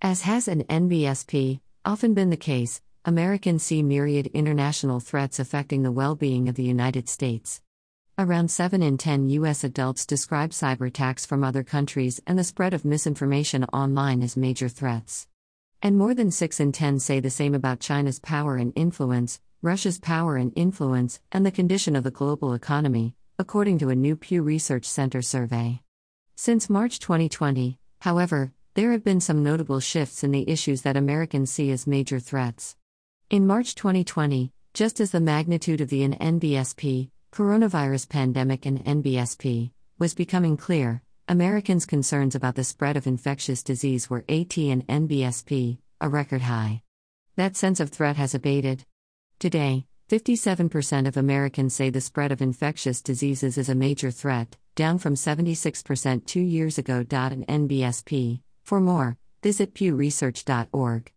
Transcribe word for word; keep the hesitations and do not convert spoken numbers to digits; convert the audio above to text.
As has an N B S P often been the case, Americans see myriad international threats affecting the well-being of the United States. Around seven in ten U S adults describe cyberattacks from other countries and the spread of misinformation online as major threats. And more than six in ten say the same about China's power and influence, Russia's power and influence, and the condition of the global economy, according to a new Pew Research Center survey. Since March twenty twenty, however, there have been some notable shifts in the issues that Americans see as major threats. In March twenty twenty, just as the magnitude of the N B S P, coronavirus pandemic and N B S P, was becoming clear, Americans' concerns about the spread of infectious disease were at and N B S P, a record high. That sense of threat has abated. Today, fifty-seven percent of Americans say the spread of infectious diseases is a major threat, down from seventy-six percent two years ago. And N B S P. For more, visit pew research dot org.